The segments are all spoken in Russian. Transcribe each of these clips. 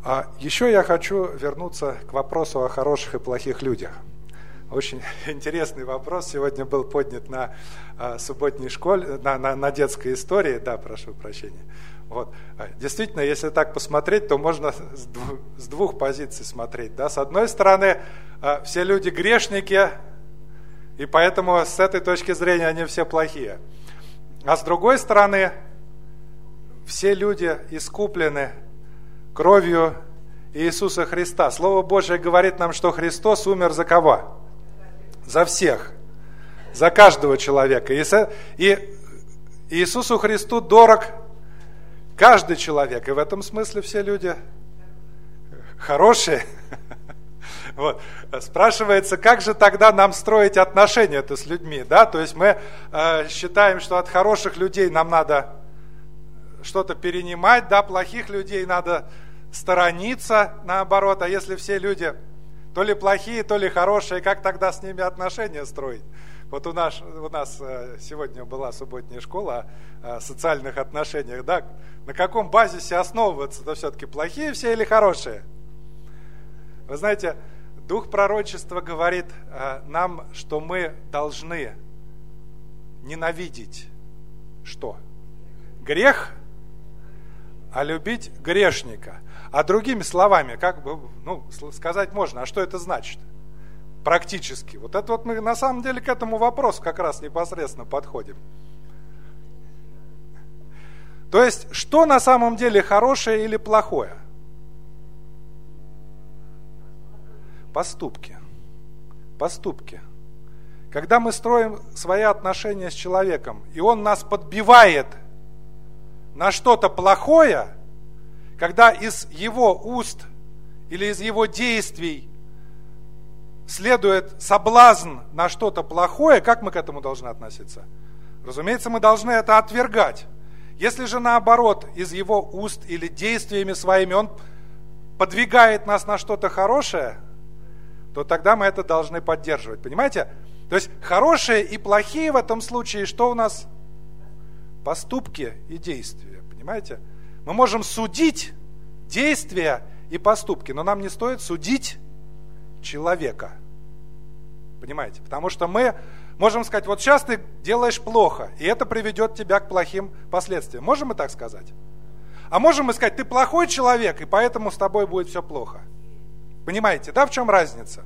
Еще я хочу вернуться к вопросу о хороших и плохих людях. Очень интересный вопрос сегодня был поднят на субботней школе, на детской истории. Да, прошу прощения. Вот. Действительно, если так посмотреть, то можно с двух позиций смотреть. Да? С одной стороны, все люди грешники, и поэтому с этой точки зрения они все плохие. А с другой стороны, все люди искуплены кровью Иисуса Христа. Слово Божие говорит нам, что Христос умер за кого? За всех, за каждого человека. И Иисусу Христу дорог каждый человек. И в этом смысле все люди хорошие. Вот. Спрашивается, как же тогда нам строить отношения-то с людьми? Да? То есть мы считаем, что от хороших людей нам надо что-то перенимать, да? Плохих людей надо сторониться, наоборот. А если все люди то ли плохие, то ли хорошие, как тогда с ними отношения строить? Вот у нас сегодня была субботняя школа о социальных отношениях. Да? На каком базисе основываться-то все-таки, плохие все или хорошие? Вы знаете, Дух пророчества говорит нам, что мы должны ненавидеть что? Грех, а любить грешника. А другими словами, как бы, сказать можно, а что это значит? Практически. Вот это вот мы на самом деле к этому вопросу как раз непосредственно подходим. То есть, что на самом деле хорошее или плохое? Поступки. Поступки. Когда мы строим свои отношения с человеком, и он нас подбивает на что-то плохое, когда из его уст или из его действий следует соблазн на что-то плохое, как мы к этому должны относиться? Разумеется, мы должны это отвергать. Если же наоборот, из его уст или действиями своими он подвигает нас на что-то хорошее, то тогда мы это должны поддерживать. Понимаете? То есть хорошие и плохие в этом случае, что у нас? Поступки и действия. Понимаете? Мы можем судить действия и поступки, но нам не стоит судить человека. Понимаете? Потому что мы можем сказать, вот сейчас ты делаешь плохо, и это приведет тебя к плохим последствиям. Можем мы так сказать? А можем мы сказать, ты плохой человек, и поэтому с тобой будет все плохо. Понимаете, да, в чем разница?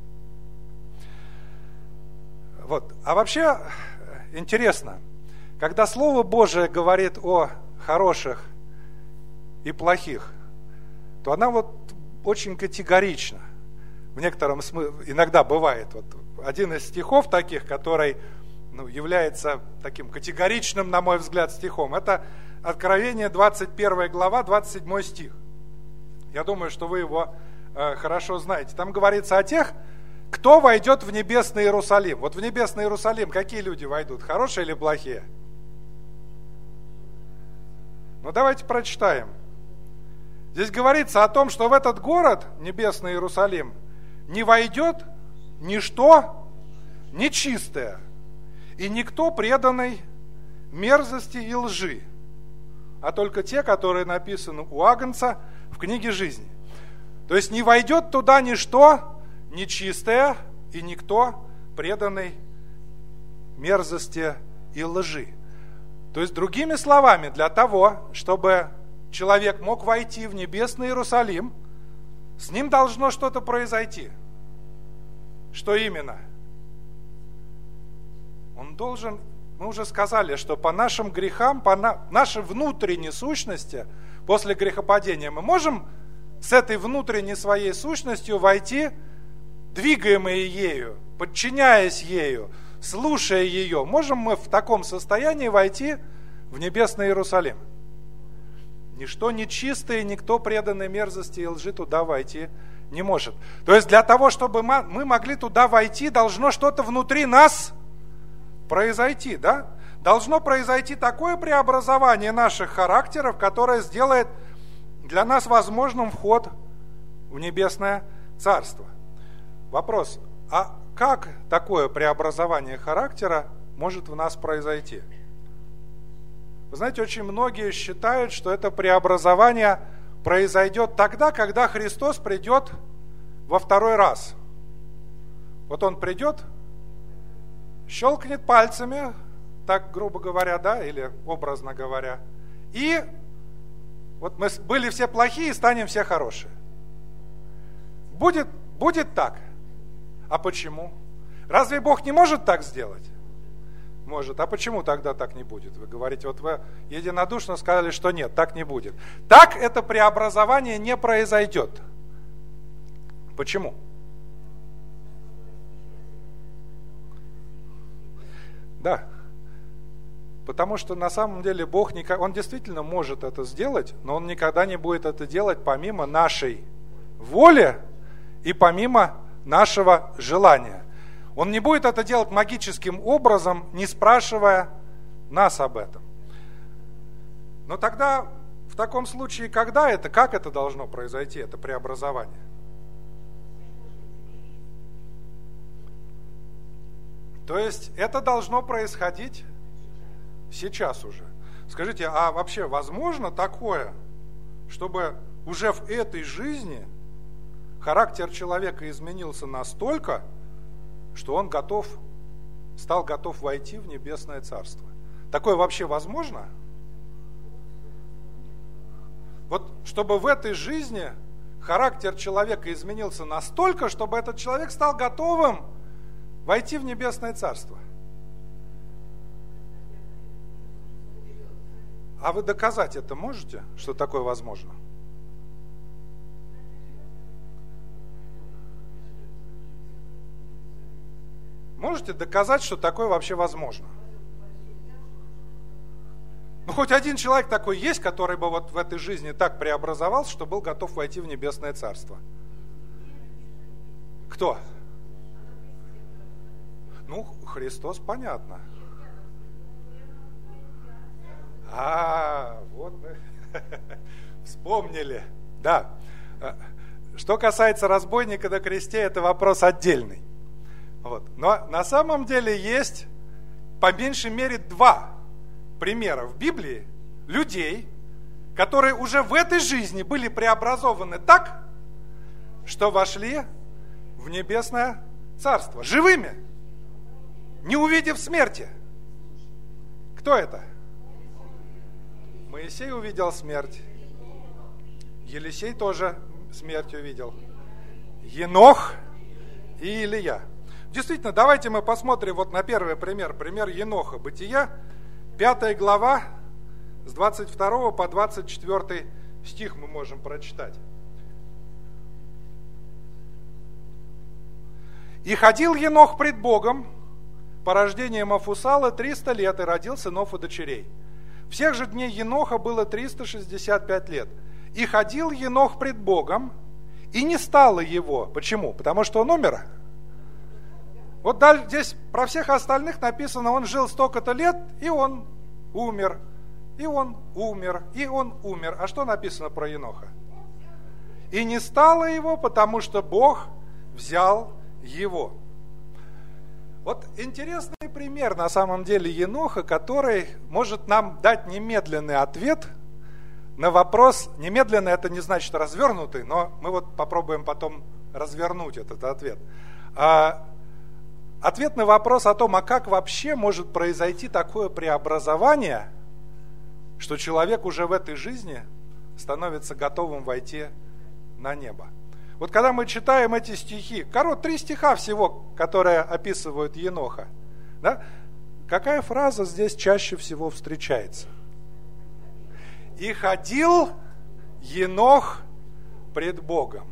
Вот. А вообще интересно, когда Слово Божие говорит о хороших и плохих, то она вот очень категорична. В некотором смысле, иногда бывает, вот один из стихов таких, который является таким категоричным, на мой взгляд, стихом, это Откровение 21 глава, 27 стих. Я думаю, что вы его хорошо знаете. Там говорится о тех, кто войдет в небесный Иерусалим. Вот в небесный Иерусалим какие люди войдут, хорошие или плохие? Ну давайте прочитаем. Здесь говорится о том, что в этот город, небесный Иерусалим, не войдет ничто нечистое, и никто преданный мерзости и лжи, а только те, которые написаны у Агнца в книге жизни. То есть не войдет туда ничто нечистое, и никто преданный мерзости и лжи. То есть, другими словами, для того, чтобы человек мог войти в небесный Иерусалим, с ним должно что-то произойти. Что именно? Он должен, мы уже сказали, что по нашим грехам, по нашей внутренней сущности, после грехопадения, мы можем с этой внутренней своей сущностью войти, двигаемые ею, подчиняясь ею, слушая ее, можем мы в таком состоянии войти в небесный Иерусалим? Ничто нечистое, никто преданный мерзости и лжи туда войти не может. То есть для того, чтобы мы могли туда войти, должно что-то внутри нас произойти, да? Должно произойти такое преобразование наших характеров, которое сделает для нас возможным вход в небесное Царство. Вопрос, а как такое преобразование характера может в нас произойти? Вы знаете, очень многие считают, что это преобразование произойдет тогда, когда Христос придет во второй раз. Вот Он придет, щелкнет пальцами, так грубо говоря, да, или образно говоря, и вот мы были все плохие, станем все хорошие. Будет так. А почему? Разве Бог не может так сделать? Может. А почему тогда так не будет? Вы говорите, вот вы единодушно сказали, что нет, так не будет. Так это преобразование не произойдет. Почему? Да. Потому что на самом деле Бог, Он действительно может это сделать, но Он никогда не будет это делать помимо нашей воли и помимо нашего желания. Он не будет это делать магическим образом, не спрашивая нас об этом. Но тогда, в таком случае, как это должно произойти, это преобразование? То есть это должно происходить сейчас уже. Скажите, а вообще возможно такое, чтобы уже в этой жизни характер человека изменился настолько, что он стал готов войти в небесное царство? Такое вообще возможно? Вот чтобы в этой жизни характер человека изменился настолько, чтобы этот человек стал готовым войти в небесное царство. А вы доказать это можете, что такое возможно? Можете доказать, что такое вообще возможно? Ну, хоть один человек такой есть, который бы вот в этой жизни так преобразовался, что был готов войти в небесное царство. Кто? Ну, Христос, понятно. Вот мы вспомнили. Да. Что касается разбойника на кресте, это вопрос отдельный. Вот. Но на самом деле есть по меньшей мере 2 примера в Библии людей, которые уже в этой жизни были преобразованы так, что вошли в небесное царство. Живыми, не увидев смерти. Кто это? Моисей увидел смерть. Елисей тоже смерть увидел. Енох и Илия. Действительно, давайте мы посмотрим вот на первый пример. Пример Еноха. Бытия, 5 глава, с 22 по 24 стих мы можем прочитать. «И ходил Енох пред Богом по рождению Мафусала 300 лет, и родил сынов и дочерей. Всех же дней Еноха было 365 лет. И ходил Енох пред Богом, и не стало его». Почему? Потому что он умер. Вот дальше здесь про всех остальных написано, он жил столько-то лет, и он умер, и он умер, и он умер. А что написано про Еноха? И не стало его, потому что Бог взял его. Вот интересный пример на самом деле Еноха, который может нам дать немедленный ответ на вопрос. Немедленный — это не значит развернутый, но мы вот попробуем потом развернуть этот ответ. Ответ на вопрос о том, а как вообще может произойти такое преобразование, что человек уже в этой жизни становится готовым войти на небо. Вот когда мы читаем эти стихи, 3 стиха всего, которые описывают Еноха, да, какая фраза здесь чаще всего встречается? «И ходил Енох пред Богом».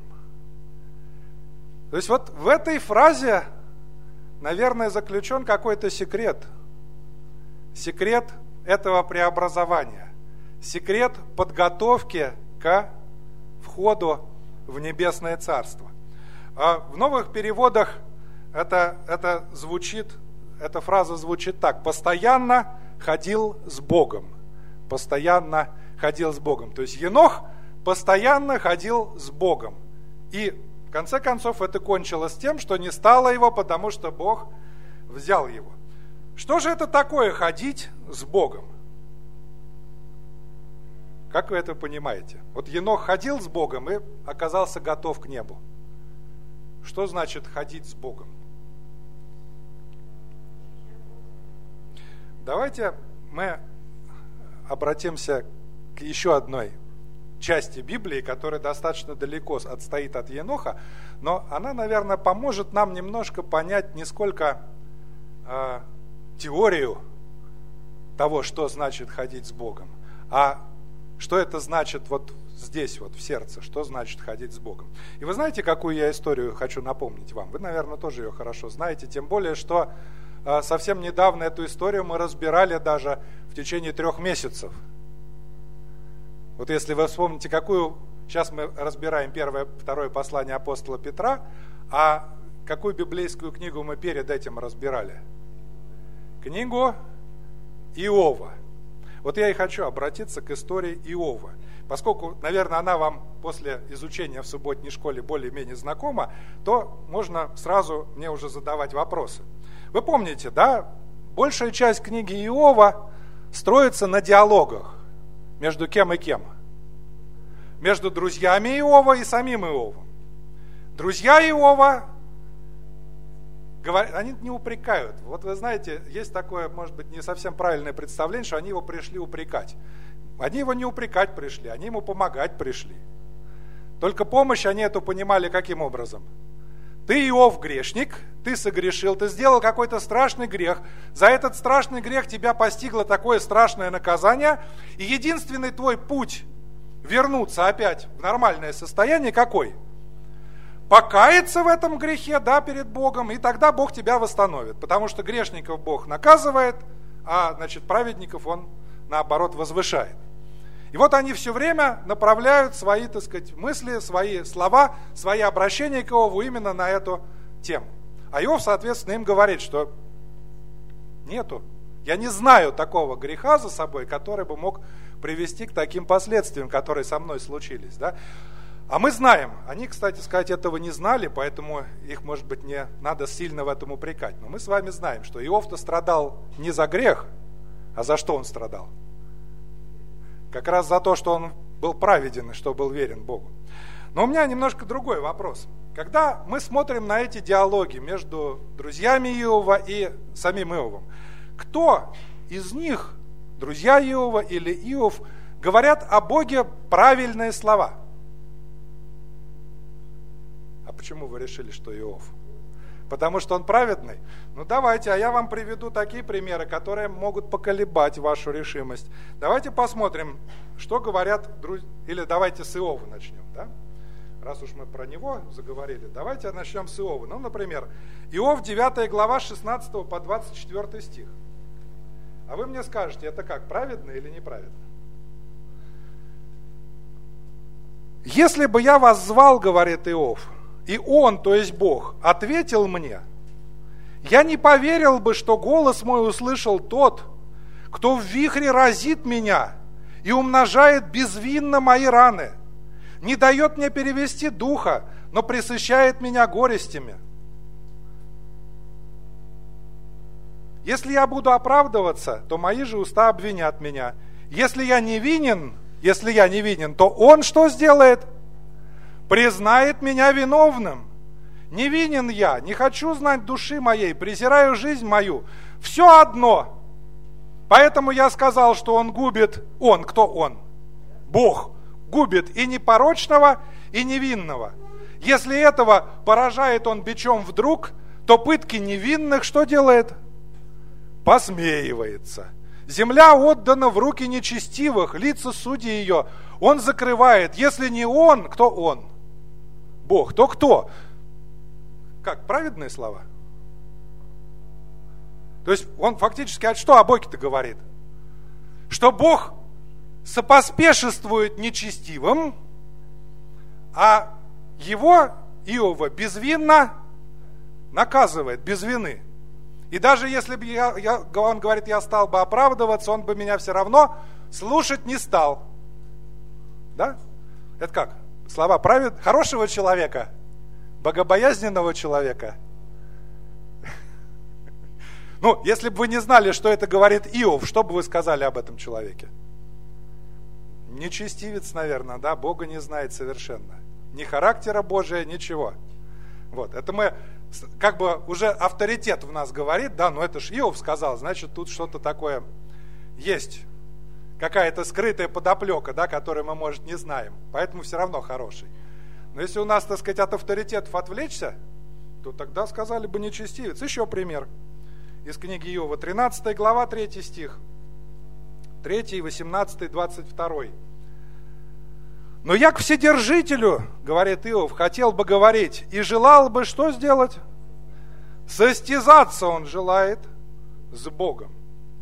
То есть вот в этой фразе, наверное, заключен какой-то секрет. Секрет этого преобразования. Секрет подготовки к входу в небесное царство. В новых переводах эта фраза звучит так: постоянно ходил с Богом. Постоянно ходил с Богом. То есть Енох постоянно ходил с Богом. И в конце концов это кончилось тем, что не стало его, потому что Бог взял его. Что же это такое ходить с Богом? Как вы это понимаете? Вот Енох ходил с Богом и оказался готов к небу. Что значит ходить с Богом? Давайте мы обратимся к еще одной части Библии, которая достаточно далеко отстоит от Еноха, но она, наверное, поможет нам немножко понять не сколько теорию того, что значит ходить с Богом, а что это значит вот здесь, вот в сердце, что значит ходить с Богом. И вы знаете, какую я историю хочу напомнить вам? Вы, наверное, тоже ее хорошо знаете, тем более, что совсем недавно эту историю мы разбирали даже в течение 3 месяцев. Вот если вы вспомните, какую... Сейчас мы разбираем 1-2 послание апостола Петра, а какую библейскую книгу мы перед этим разбирали? Книгу Иова. Вот я и хочу обратиться к истории Иова. Поскольку, наверное, она вам после изучения в субботней школе более-менее знакома, то можно сразу мне уже задавать вопросы. Вы помните, да? Большая часть книги Иова строится на диалогах. Между кем и кем? Между друзьями Иова и самим Иовом. Друзья Иова, они не упрекают. Вот вы знаете, есть такое, может быть, не совсем правильное представление, что они его пришли упрекать. Они его не упрекать пришли, они ему помогать пришли. Только помощь они эту понимали каким образом? Ты, Иов, грешник, ты согрешил, ты сделал какой-то страшный грех. За этот страшный грех тебя постигло такое страшное наказание. И единственный твой путь вернуться опять в нормальное состояние какой? Покаяться в этом грехе, да, перед Богом, и тогда Бог тебя восстановит. Потому что грешников Бог наказывает, а, значит, праведников Он, наоборот, возвышает. И вот они все время направляют свои, так сказать, мысли, свои слова, свои обращения к Иову именно на эту тему. А Иов, соответственно, им говорит, что нету. Я не знаю такого греха за собой, который бы мог привести к таким последствиям, которые со мной случились. Да? А мы знаем, они, кстати сказать, этого не знали, поэтому их, может быть, не надо сильно в этом упрекать. Но мы с вами знаем, что Иов-то страдал не за грех, а за что он страдал? Как раз за то, что он был праведен и что был верен Богу. Но у меня немножко другой вопрос. Когда мы смотрим на эти диалоги между друзьями Иова и самим Иовом, кто из них, друзья Иова или Иов, говорят о Боге правильные слова? А почему вы решили, что Иов? Потому что он праведный? Ну давайте, а я вам приведу такие примеры, которые могут поколебать вашу решимость. Давайте посмотрим, что говорят друзья. Или давайте с Иова начнем, да? Раз уж мы про него заговорили, давайте начнем с Иова. Ну, например, Иов 9 глава 16 по 24 стих. А вы мне скажете, это как, праведно или неправедно? Если бы я вас звал, говорит Иов, и он, то есть Бог, ответил мне, я не поверил бы, что голос мой услышал тот, кто в вихре разит меня и умножает безвинно мои раны, не дает мне перевести духа, но пресыщает меня горестями. Если я буду оправдываться, то мои же уста обвинят меня. Если я невинен, то он что сделает? Признает меня виновным. Невинен я, не хочу знать души моей, презираю жизнь мою. Все одно. Поэтому я сказал, что он губит, он, кто он? Бог губит и непорочного, и невинного. Если этого поражает он бичом вдруг, то пытки невинных что делает? Посмеивается. Земля отдана в руки нечестивых, лица судей ее он закрывает. Если не он, кто он? Бог, то кто? Как, праведные слова? То есть он фактически что о Боге-то говорит? Что Бог сопоспешествует нечестивым, а его, Иова, безвинно наказывает, без вины. И даже если бы он говорит, я стал бы оправдываться, он бы меня все равно слушать не стал. Да? Это как? Слова хорошего человека, богобоязненного человека. Ну, если бы вы не знали, что это говорит Иов, что бы вы сказали об этом человеке? нечестивец, наверное, да, Бога не знает совершенно. Ни характера Божия, ничего. Вот, это мы, как бы уже авторитет в нас говорит, да, но это ж Иов сказал, значит, тут что-то такое есть, какая-то скрытая подоплека, да, которую мы, может, не знаем, поэтому все равно хороший. Но если у нас, так сказать, от авторитетов отвлечься, то тогда сказали бы нечестивец. Еще пример из книги Иова, 13 глава, 3 стих, 3, 18, 22. «Но я к Вседержителю, — говорит Иов, — хотел бы говорить, и желал бы что сделать? Состязаться он желает с Богом».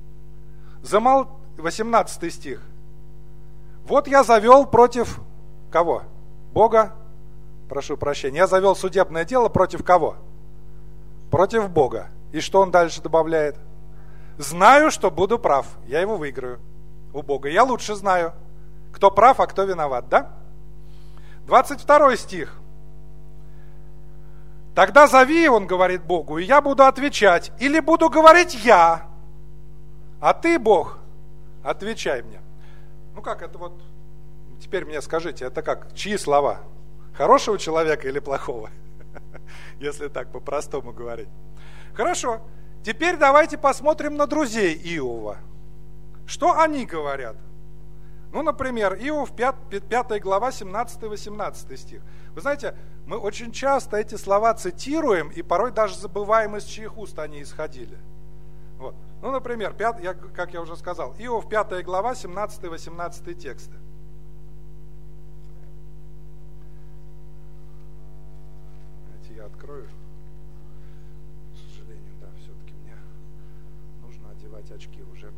18 стих. «Вот я завел против кого? Бога? Прошу прощения. Я завел судебное дело против кого? Против Бога. И что он дальше добавляет? Знаю, что буду прав. Я его выиграю у Бога. Я лучше знаю, кто прав, а кто виноват, да? 22 стих. Тогда зови, он говорит Богу, и я буду отвечать. Или буду говорить я, а ты, Бог, отвечай мне. Ну как это вот, теперь мне скажите, это как, чьи слова? Хорошего человека или плохого? Если так по-простому говорить. Хорошо, теперь давайте посмотрим на друзей Иова. Что они говорят? Ну, например, Иов, 5 глава, 17-18 стих. Вы знаете, мы очень часто эти слова цитируем и порой даже забываем, из чьих уст они исходили. Вот. Ну, например, как я уже сказал, Иов, 5 глава, 17-18 тексты. Давайте я открою. К сожалению, да, все-таки мне нужно одевать очки уже.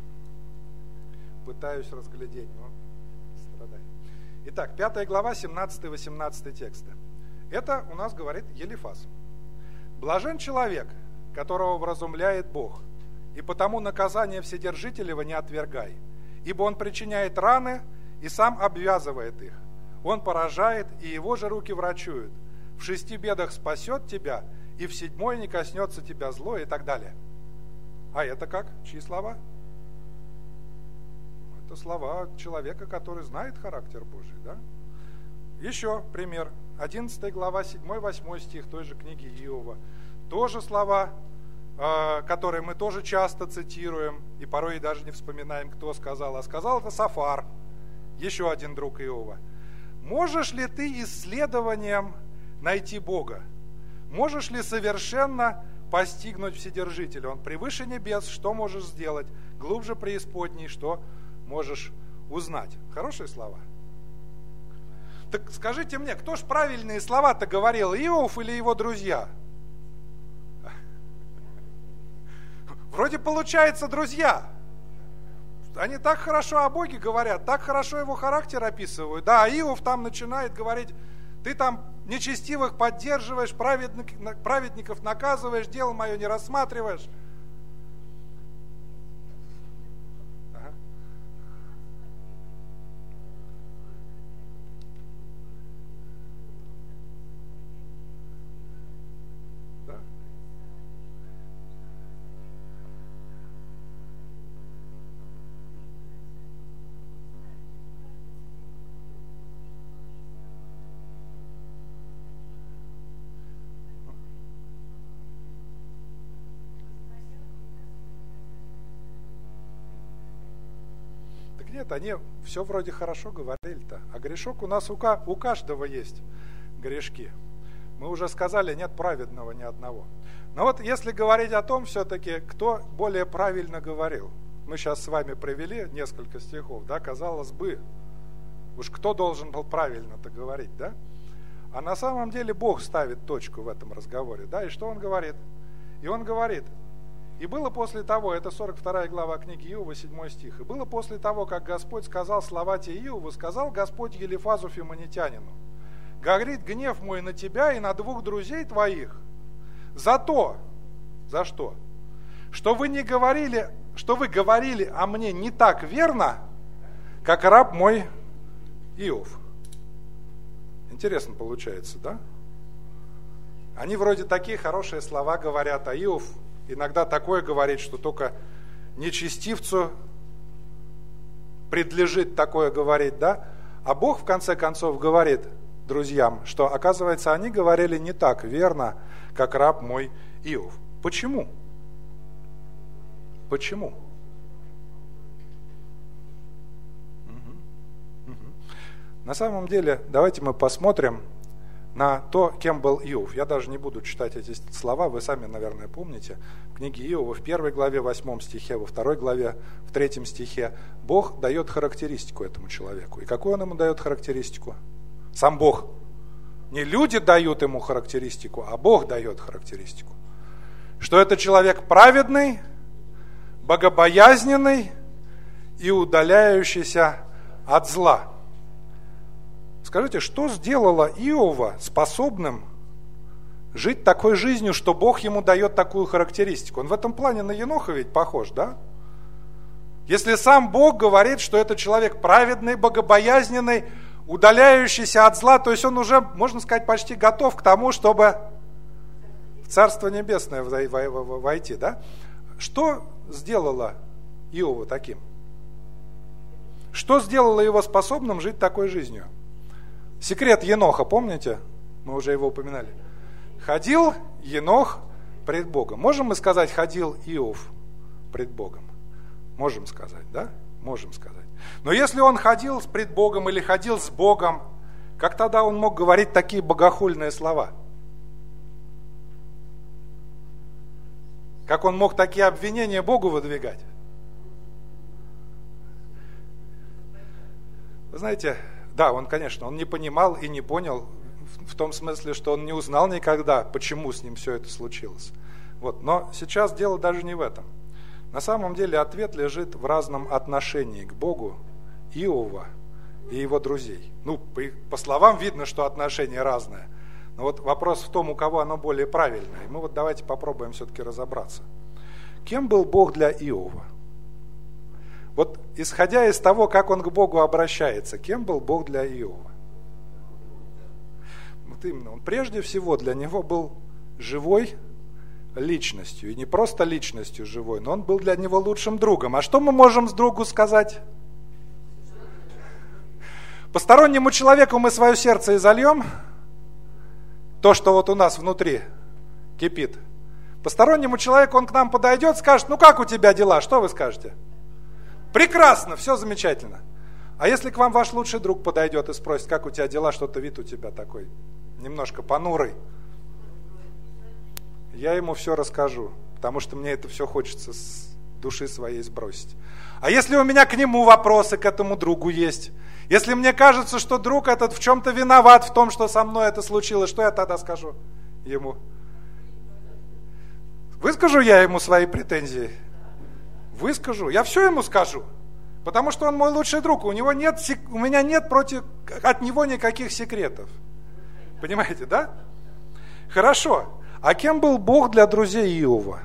Пытаюсь разглядеть, но страдаю. Итак, 5 глава, 17-18 тексты. Это у нас говорит Елифаз. «Блажен человек, которого вразумляет Бог, и потому наказание Вседержителева не отвергай, ибо он причиняет раны и сам обвязывает их. Он поражает, и его же руки врачуют. В 6 бедах спасет тебя, и в 7 не коснется тебя зло», и так далее. А это как? Чьи слова? Это слова человека, который знает характер Божий, да? Еще пример. 11 глава, 7-8 стих той же книги Иова. Тоже слова, которые мы тоже часто цитируем, и порой даже не вспоминаем, кто сказал. А сказал это Сафар, еще один друг Иова. «Можешь ли ты исследованием найти Бога? Можешь ли совершенно постигнуть Вседержителя? Он превыше небес, что можешь сделать? Глубже преисподней, что можешь узнать?» Хорошие слова. Так скажите мне, кто ж правильные слова-то говорил, Иов или его друзья? Вроде получается друзья. Они так хорошо о Боге говорят, так хорошо его характер описывают. Да, а Иов там начинает говорить, ты там нечестивых поддерживаешь, праведников наказываешь, дело мое не рассматриваешь. Нет, они все вроде хорошо говорили-то. А грешок у нас у каждого есть грешки. Мы уже сказали, нет праведного ни одного. Но вот если говорить о том все-таки, кто более правильно говорил. Мы сейчас с вами привели несколько стихов, да, казалось бы, уж кто должен был правильно-то говорить, да? А на самом деле Бог ставит точку в этом разговоре, да, и что Он говорит? И Он говорит: «И было после того», это 42 глава книги Иова, 7 стих, «И было после того, как Господь сказал слова те Иову, сказал Господь Елифазу Фимонитянину: горит гнев мой на тебя и на 2 друзей твоих за то, за что? Что вы говорили о мне не так верно, как раб мой Иов». Интересно получается, да? Они вроде такие хорошие слова говорят, а Иов иногда такое говорит, что только нечестивцу предлежит такое говорить, да? А Бог в конце концов говорит друзьям, что, оказывается, они говорили не так верно, как раб мой Иов. Почему? Почему? На самом деле, давайте мы посмотрим на то, кем был Иов. Я даже не буду читать эти слова, вы сами, наверное, помните. В книге Иова в 1 главе 8 стихе, во 2 главе в 3 стихе Бог дает характеристику этому человеку. И какую он ему дает характеристику? Сам Бог. Не люди дают ему характеристику, а Бог дает характеристику. Что это человек праведный, богобоязненный и удаляющийся от зла. Скажите, что сделало Иова способным жить такой жизнью, что Бог ему дает такую характеристику? Он в этом плане на Еноха ведь похож, да? Если сам Бог говорит, что это человек праведный, богобоязненный, удаляющийся от зла, то есть он уже, можно сказать, почти готов к тому, чтобы в Царство Небесное войти, да? Что сделало Иова таким? Что сделало его способным жить такой жизнью? Секрет Еноха, помните? Мы уже его упоминали. Ходил Енох пред Богом. Можем мы сказать, ходил Иов пред Богом? Можем сказать, да? Можем сказать. Но если он ходил пред Богом или ходил с Богом, как тогда он мог говорить такие богохульные слова? Как он мог такие обвинения Богу выдвигать? Вы знаете, да, он, конечно, он не понимал и не понял, в том смысле, что он не узнал никогда, почему с ним все это случилось. Вот. Но сейчас дело даже не в этом. На самом деле ответ лежит в разном отношении к Богу Иова и его друзей. Ну, по словам видно, что отношение разное. Но вот вопрос в том, у кого оно более правильное. И мы вот давайте попробуем все-таки разобраться. Кем был Бог для Иова? Вот исходя из того, как он к Богу обращается, кем был Бог для Иова? Вот именно, он прежде всего для него был живой личностью. И не просто личностью живой, но он был для него лучшим другом. А что мы можем с другу сказать? Постороннему человеку мы свое сердце изольем, то, что вот у нас внутри кипит. Постороннему человеку он к нам подойдет, скажет, ну как у тебя дела, что вы скажете? Прекрасно, все замечательно. А если к вам ваш лучший друг подойдет и спросит, как у тебя дела, что-то вид у тебя такой, немножко понурый, я ему все расскажу, потому что мне это все хочется с души своей сбросить. А если у меня к нему вопросы, к этому другу есть, если мне кажется, что друг этот в чем-то виноват в том, что со мной это случилось, что я тогда скажу ему? Выскажу я ему свои претензии? Выскажу. Я все ему скажу. Потому что он мой лучший друг. У меня нет от него никаких секретов. Понимаете, да? Хорошо. А кем был Бог для друзей Иова?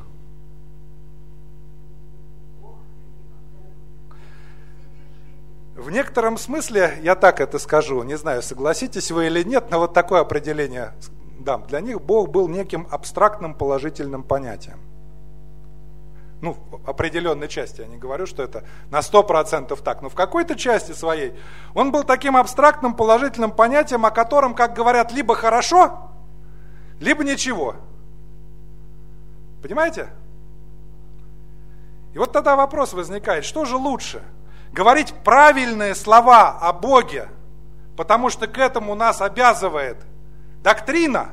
В некотором смысле, я так это скажу, не знаю, согласитесь вы или нет, но вот такое определение дам. Для них Бог был неким абстрактным положительным понятием. Ну, в определенной части, я не говорю, что это на 100% так, но в какой-то части своей он был таким абстрактным положительным понятием, о котором, как говорят, либо хорошо, либо ничего. Понимаете? И вот тогда вопрос возникает, что же лучше? Говорить правильные слова о Боге, потому что к этому нас обязывает доктрина.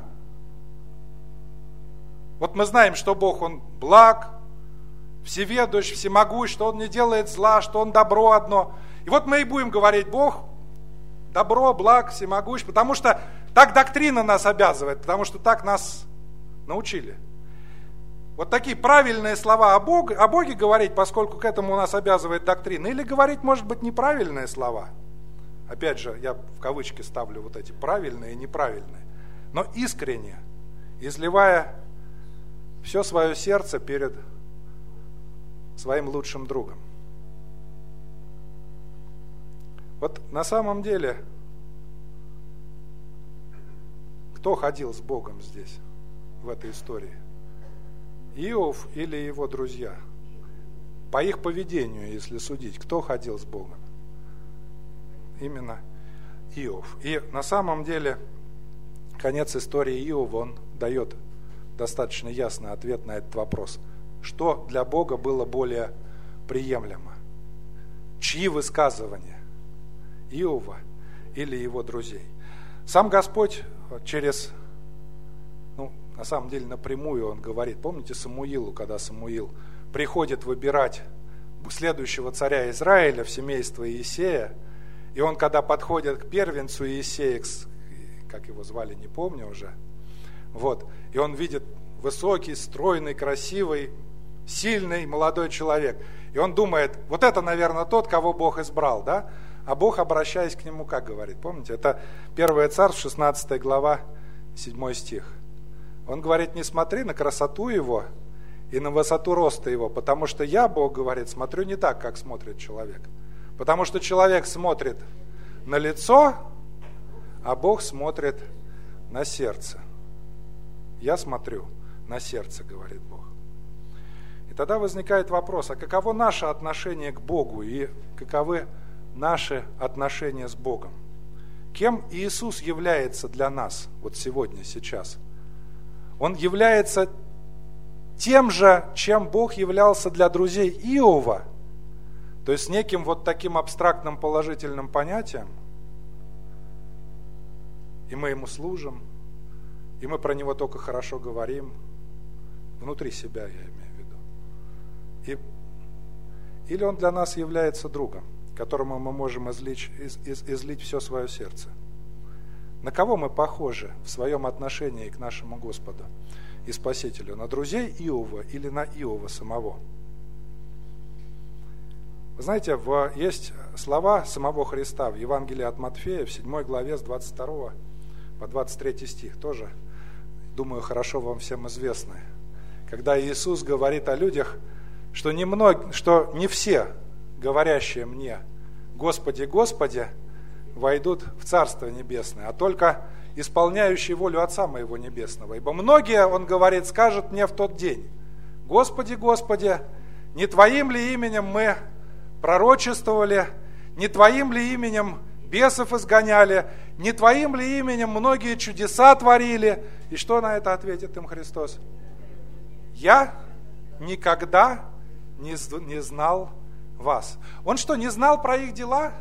Вот мы знаем, что Бог, Он благ, всеведущ, всемогущ, что Он не делает зла, что Он добро одно. И вот мы и будем говорить, Бог добро, благ, всемогущ, потому что так доктрина нас обязывает, потому что так нас научили. Вот такие правильные слова о Боге говорить, поскольку к этому нас обязывает доктрина, или говорить, может быть, неправильные слова. Опять же, я в кавычки ставлю вот эти правильные и неправильные, но искренне, изливая все свое сердце перед своим лучшим другом. Вот на самом деле, кто ходил с Богом здесь, в этой истории? Иов или его друзья? По их поведению, если судить, кто ходил с Богом? именно Иов. И на самом деле конец истории Иова, он дает достаточно ясный ответ на этот вопрос. Что для Бога было более приемлемо? Чьи высказывания? Иова или его друзей? Сам Господь через, на самом деле напрямую он говорит, помните Самуилу, когда Самуил приходит выбирать следующего царя Израиля в семейство Иисея, и он, когда подходит к первенцу Иисея, как его звали, не помню уже, и он видит высокий, стройный, красивый, сильный, молодой человек, и он думает, вот это, наверное, тот, кого Бог избрал, да? А Бог, обращаясь к нему, как говорит, помните, это 1 Царств, 16 глава, 7 стих. Он говорит, не смотри на красоту его и на высоту роста его, потому что я, Бог говорит, смотрю не так, как смотрит человек. Потому что человек смотрит на лицо, а Бог смотрит на сердце. Я смотрю на сердце, говорит Бог. И тогда возникает вопрос, а каково наше отношение к Богу и каковы наши отношения с Богом? Кем Иисус является для нас вот сегодня, сейчас? Он является тем же, чем Бог являлся для друзей Иова, то есть неким вот таким абстрактным положительным понятием, и мы ему служим, и мы про него только хорошо говорим, внутри себя, я имею в виду. Или он для нас является другом, которому мы можем излить все свое сердце. На кого мы похожи в своем отношении к нашему Господу и Спасителю? На друзей Иова или на Иова самого? Вы знаете, есть слова самого Христа в Евангелии от Матфея, в 7 главе с 22 по 23 стих, тоже, думаю, хорошо вам всем известны. Когда Иисус говорит о людях, что не все, говорящие мне, Господи, Господи, войдут в Царство Небесное, а только исполняющие волю Отца Моего Небесного. Ибо многие, он говорит, скажут мне в тот день, Господи, Господи, не Твоим ли именем мы пророчествовали, не Твоим ли именем бесов изгоняли, не Твоим ли именем многие чудеса творили? И что на это ответит им Христос? Я никогда не знал вас. Он что, не знал про их дела?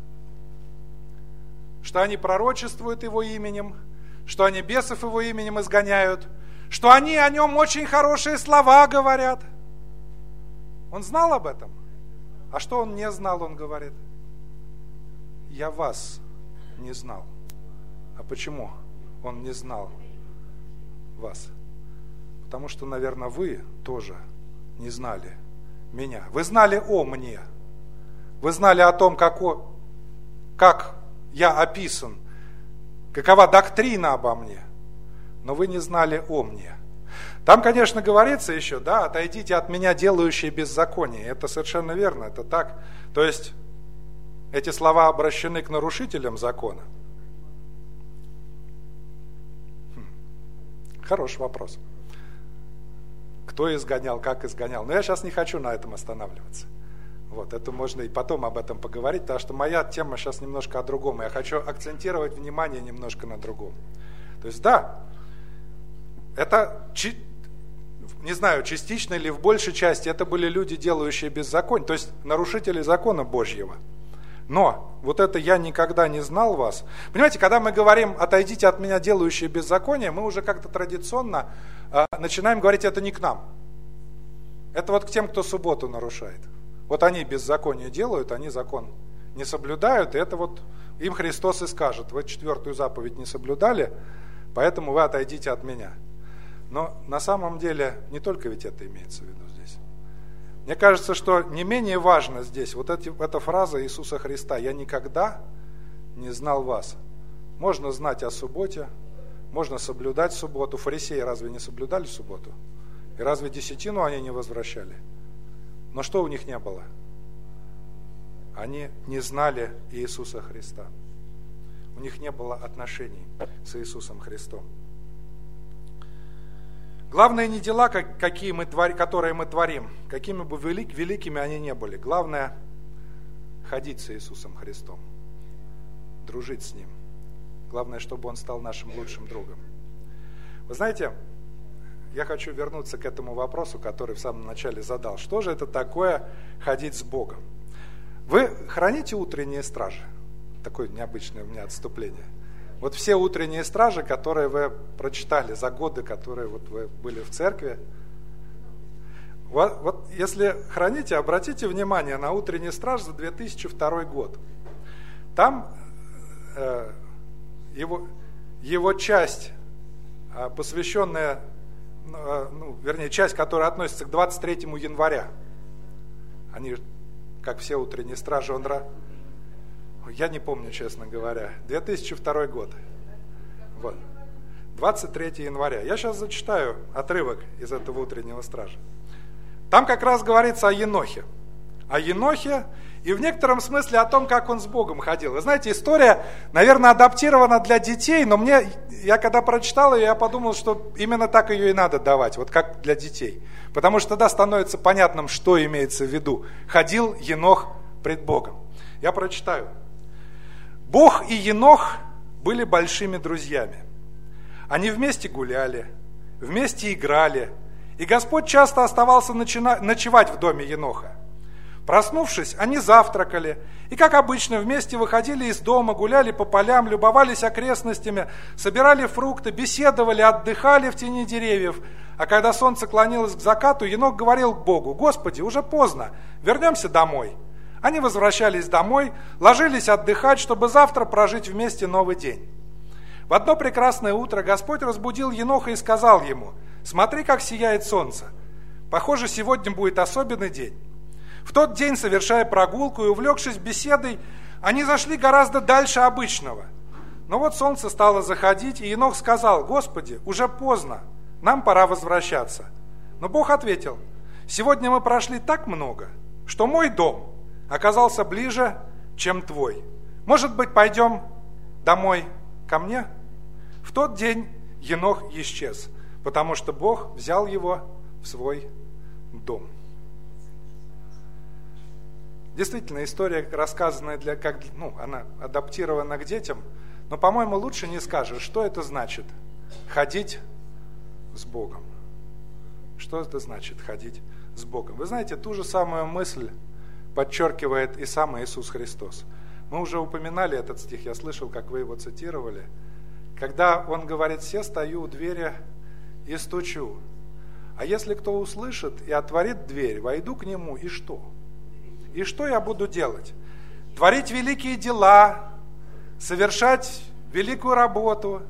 Что они пророчествуют Его именем, что они бесов Его именем изгоняют, что они о Нем очень хорошие слова говорят. Он знал об этом? А что он не знал, он говорит? Я вас не знал. А почему он не знал вас? Потому что, наверное, вы тоже не знали меня. Вы знали о мне. Вы знали о том, как я описан, какова доктрина обо мне. Но вы не знали о мне. Там, конечно, говорится еще, да, отойдите от меня, делающие беззаконие. Это совершенно верно, это так. То есть, эти слова обращены к нарушителям закона. Хороший вопрос. Кто изгонял, как изгонял. Но я сейчас не хочу на этом останавливаться. Это можно и потом об этом поговорить, потому что моя тема сейчас немножко о другом. Я хочу акцентировать внимание немножко на другом. То есть, да, это, не знаю, частично или в большей части, это были люди, делающие беззаконие, то есть нарушители закона Божьего. Но вот это «я никогда не знал вас». Понимаете, когда мы говорим «отойдите от меня, делающие беззаконие», мы уже как-то традиционно начинаем говорить «это не к нам». Это вот к тем, кто субботу нарушает. Вот они беззаконие делают, они закон не соблюдают, и это вот им Христос и скажет: вы 4-ю заповедь не соблюдали, поэтому вы отойдите от меня. Но на самом деле не только ведь это имеется в виду здесь. Мне кажется, что не менее важно здесь эта фраза Иисуса Христа: «Я никогда не знал вас». Можно знать о субботе, можно соблюдать субботу. Фарисеи разве не соблюдали субботу? И разве десятину они не возвращали? Но что у них не было? Они не знали Иисуса Христа. У них не было отношений с Иисусом Христом. Главное не дела, которые мы творим, какими бы великими они ни были. Главное ходить с Иисусом Христом. дружить с Ним. Главное, чтобы Он стал нашим лучшим другом. Вы знаете, я хочу вернуться к этому вопросу, который в самом начале задал. Что же это такое ходить с Богом? Вы храните утренние стражи? Такое необычное у меня отступление. Вот все утренние стражи, которые вы прочитали за годы, которые вот вы были в церкви. Вот если храните, обратите внимание на утренний страж за 2002 год. Там его часть, посвященная, часть, которая относится к 23 января. Они, как все утренние стражи, я не помню, честно говоря, 2002 год. Вот. 23 января. Я сейчас зачитаю отрывок из этого утреннего стража. Там как раз говорится о Енохе. О Енохе и в некотором смысле о том, как он с Богом ходил. Вы знаете, история, наверное, адаптирована для детей, но я когда прочитал ее, я подумал, что именно так ее и надо давать, вот как для детей. Потому что тогда становится понятным, что имеется в виду. Ходил Енох пред Богом. Я прочитаю. Бог и Енох были большими друзьями. Они вместе гуляли, вместе играли, и Господь часто оставался ночевать в доме Еноха. Проснувшись, они завтракали, и, как обычно, вместе выходили из дома, гуляли по полям, любовались окрестностями, собирали фрукты, беседовали, отдыхали в тени деревьев. А когда солнце клонилось к закату, Енох говорил к Богу: «Господи, уже поздно, вернемся домой». Они возвращались домой, ложились отдыхать, чтобы завтра прожить вместе новый день. В одно прекрасное утро Господь разбудил Еноха и сказал ему: «Смотри, как сияет солнце. Похоже, сегодня будет особенный день». В тот день, совершая прогулку и увлекшись беседой, они зашли гораздо дальше обычного. Но вот солнце стало заходить, и Енох сказал: «Господи, уже поздно, нам пора возвращаться». Но Бог ответил: «Сегодня мы прошли так много, что мой дом оказался ближе, чем твой. Может быть, пойдем домой ко мне?» В тот день Енох исчез, потому что Бог взял его в свой дом. Действительно, история, рассказанная она адаптирована к детям, но, по-моему, лучше не скажешь, что это значит ходить с Богом. Что это значит ходить с Богом? Вы знаете, ту же самую мысль подчеркивает и сам Иисус Христос. Мы уже упоминали этот стих, я слышал, как вы его цитировали. Когда Он говорит: «Се стою у двери и стучу. А если кто услышит и отворит дверь, войду к нему, и что? И что я буду делать? Творить великие дела, совершать великую работу,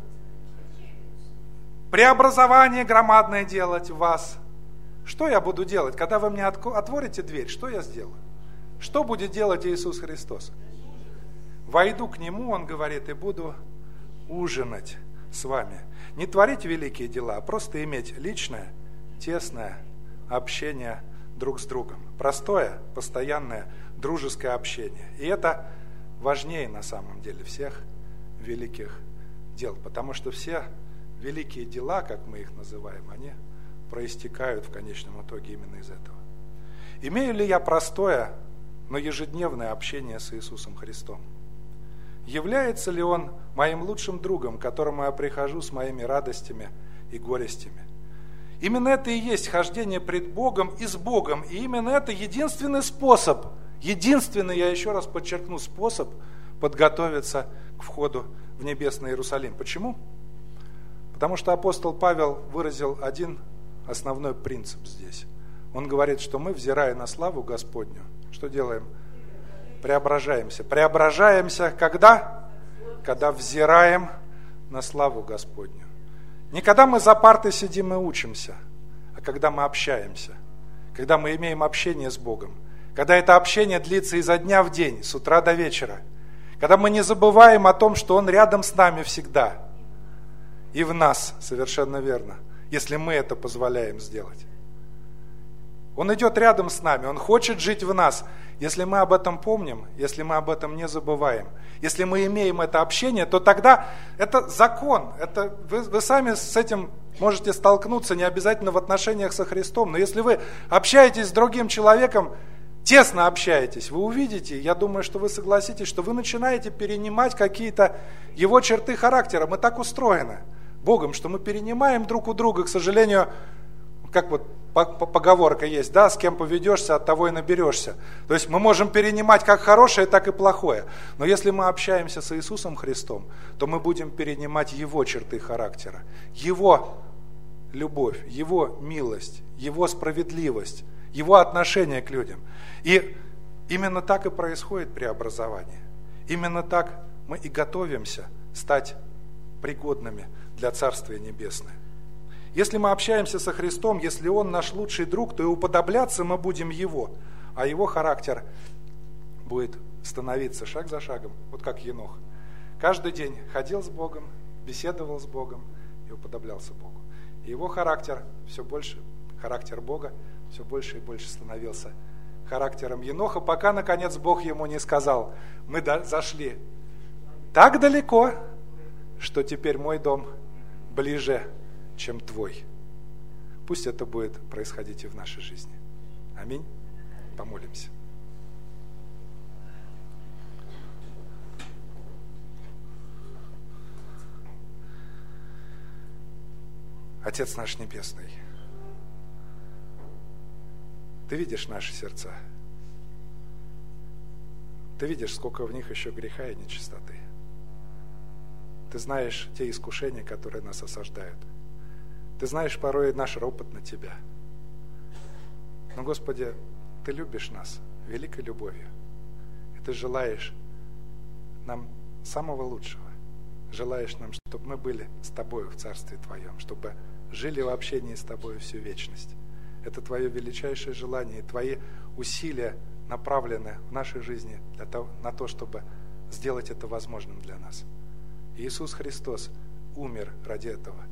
преобразование громадное делать в вас. Что я буду делать? Когда вы мне отворите дверь, что я сделаю? Что будет делать Иисус Христос? Войду к Нему, Он говорит, и буду ужинать с вами. Не творить великие дела, а просто иметь личное, тесное общение друг с другом. Простое, постоянное, дружеское общение. И это важнее на самом деле всех великих дел. Потому что все великие дела, как мы их называем, они проистекают в конечном итоге именно из этого. Имею ли я простое, но ежедневное общение с Иисусом Христом? Является ли Он моим лучшим другом, к которому я прихожу с моими радостями и горестями? Именно это и есть хождение пред Богом и с Богом. И именно это единственный способ, единственный, я еще раз подчеркну, способ подготовиться к входу в небесный Иерусалим. Почему? Потому что апостол Павел выразил один основной принцип здесь. Он говорит, что мы, взирая на славу Господню, что делаем? Преображаемся. Преображаемся когда? Когда взираем на славу Господню. Не когда мы за партой сидим и учимся, а когда мы общаемся, когда мы имеем общение с Богом, когда это общение длится изо дня в день, с утра до вечера, когда мы не забываем о том, что Он рядом с нами всегда и в нас, совершенно верно, если мы это позволяем сделать. Он идет рядом с нами, Он хочет жить в нас. Если мы об этом помним, если мы об этом не забываем, если мы имеем это общение, то тогда это закон. Это, вы сами с этим можете столкнуться, не обязательно в отношениях со Христом. Но если вы общаетесь с другим человеком, тесно общаетесь, вы увидите, я думаю, что вы согласитесь, что вы начинаете перенимать какие-то его черты характера. Мы так устроены Богом, что мы перенимаем друг у друга, к сожалению, как вот поговорка есть, да, с кем поведешься, от того и наберешься. То есть мы можем перенимать как хорошее, так и плохое. Но если мы общаемся с Иисусом Христом, то мы будем перенимать Его черты характера, Его любовь, Его милость, Его справедливость, Его отношение к людям. И именно так и происходит преобразование. Именно так мы и готовимся стать пригодными для Царствия Небесного. Если мы общаемся со Христом, если Он наш лучший друг, то и уподобляться мы будем Его, а Его характер будет становиться шаг за шагом, вот как Енох. Каждый день ходил с Богом, беседовал с Богом и уподоблялся Богу. И его характер все больше, характер Бога все больше и больше становился характером Еноха, пока, наконец, Бог ему не сказал: мы зашли так далеко, что теперь мой дом ближе, чем твой. Пусть это будет происходить и в нашей жизни. Аминь. Помолимся. Отец наш Небесный, Ты видишь наши сердца. Ты видишь, сколько в них еще греха и нечистоты. Ты знаешь те искушения, которые нас осаждают. Ты знаешь порой наш ропот на Тебя. Но, Господи, Ты любишь нас великой любовью. И Ты желаешь нам самого лучшего. Желаешь нам, чтобы мы были с Тобою в Царстве Твоем, чтобы жили в общении с Тобою всю вечность. Это Твое величайшее желание, и Твои усилия направлены в нашей жизни на то, чтобы сделать это возможным для нас. Иисус Христос умер ради этого.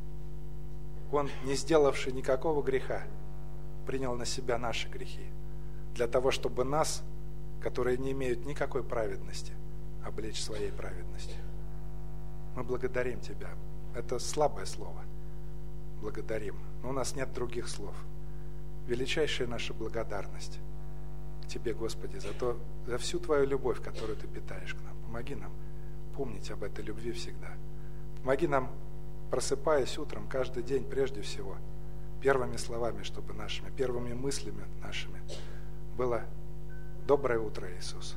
Он, не сделавший никакого греха, принял на себя наши грехи, для того, чтобы нас, которые не имеют никакой праведности, облечь своей праведностью. Мы благодарим Тебя. Это слабое слово. Благодарим. Но у нас нет других слов. Величайшая наша благодарность к Тебе, Господи, за всю Твою любовь, которую Ты питаешь к нам. Помоги нам помнить об этой любви всегда. Помоги нам, просыпаясь утром, каждый день, прежде всего, первыми словами, чтобы нашими, первыми мыслями нашими было: доброе утро, Иисус.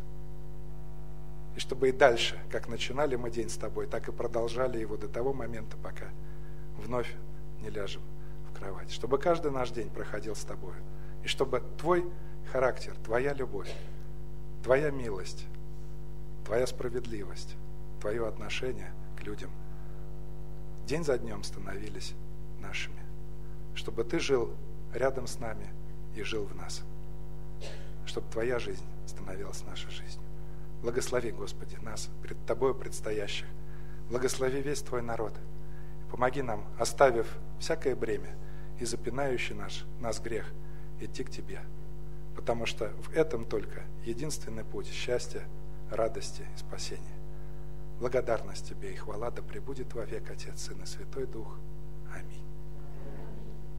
И чтобы и дальше, как начинали мы день с Тобой, так и продолжали его до того момента, пока вновь не ляжем в кровать. Чтобы каждый наш день проходил с Тобой. И чтобы Твой характер, Твоя любовь, Твоя милость, Твоя справедливость, Твое отношение к людям день за днем становились нашими. Чтобы Ты жил рядом с нами и жил в нас. Чтобы Твоя жизнь становилась нашей жизнью. Благослови, Господи, нас, пред Тобою предстоящих. Благослови весь Твой народ. Помоги нам, оставив всякое бремя и запинающий нас грех, идти к Тебе. Потому что в этом только единственный путь счастья, радости и спасения. Благодарность Тебе и хвала да пребудет вовек Отец, Сын и Святой Дух. Аминь.